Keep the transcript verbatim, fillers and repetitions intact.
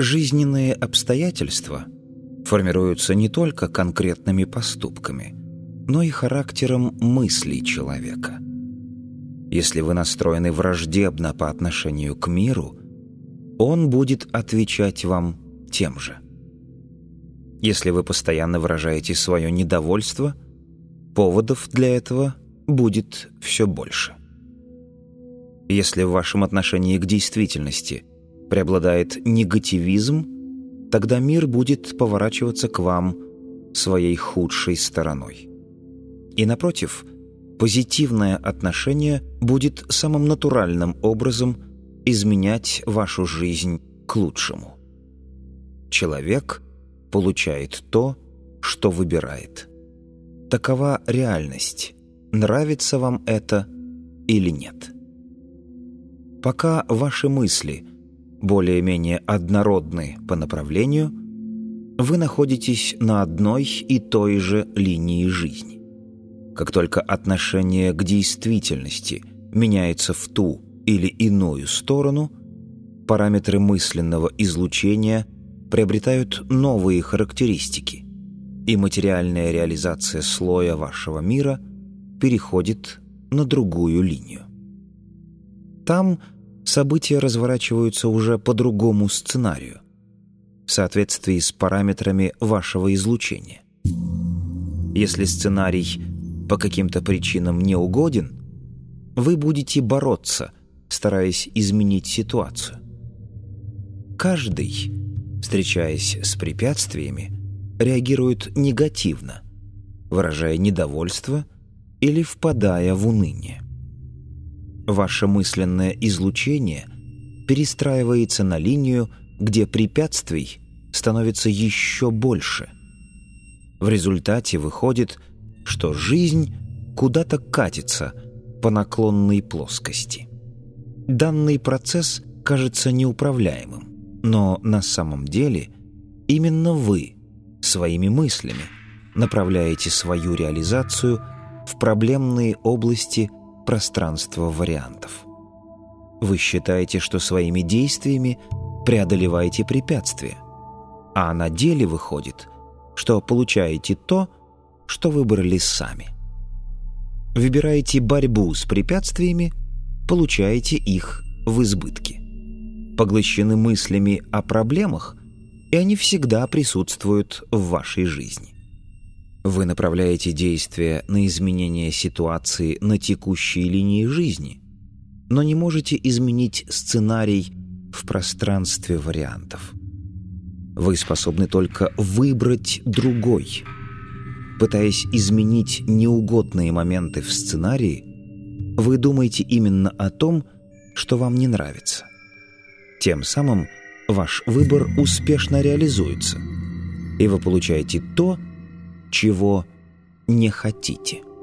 Жизненные обстоятельства формируются не только конкретными поступками, но и характером мыслей человека. Если вы настроены враждебно по отношению к миру, он будет отвечать вам тем же. Если вы постоянно выражаете свое недовольство, поводов для этого будет все больше. Если в вашем отношении к действительности преобладает негативизм, тогда мир будет поворачиваться к вам своей худшей стороной. И напротив, позитивное отношение будет самым натуральным образом изменять вашу жизнь к лучшему. Человек получает то, что выбирает. Такова реальность. Нравится вам это или нет? Пока ваши мысли более-менее однородны по направлению, вы находитесь на одной и той же линии жизни. Как только отношение к действительности меняется в ту или иную сторону, параметры мысленного излучения приобретают новые характеристики, и материальная реализация слоя вашего мира переходит на другую линию. Там события разворачиваются уже по другому сценарию, в соответствии с параметрами вашего излучения. Если сценарий по каким-то причинам не угоден, вы будете бороться, стараясь изменить ситуацию. Каждый, встречаясь с препятствиями, реагирует негативно, выражая недовольство или впадая в уныние. Ваше мысленное излучение перестраивается на линию, где препятствий становится еще больше. В результате выходит, что жизнь куда-то катится по наклонной плоскости. Данный процесс кажется неуправляемым, но на самом деле именно вы своими мыслями направляете свою реализацию в проблемные области пространства вариантов. Вы считаете, что своими действиями преодолеваете препятствия, а на деле выходит, что получаете то, что выбрали сами. Выбираете борьбу с препятствиями, получаете их в избытке. Поглощены мыслями о проблемах, и они всегда присутствуют в вашей жизни. Вы направляете действия на изменение ситуации на текущей линии жизни, но не можете изменить сценарий в пространстве вариантов. Вы способны только выбрать другой. Пытаясь изменить неугодные моменты в сценарии, вы думаете именно о том, что вам не нравится. Тем самым ваш выбор успешно реализуется, и вы получаете то, чего не хотите.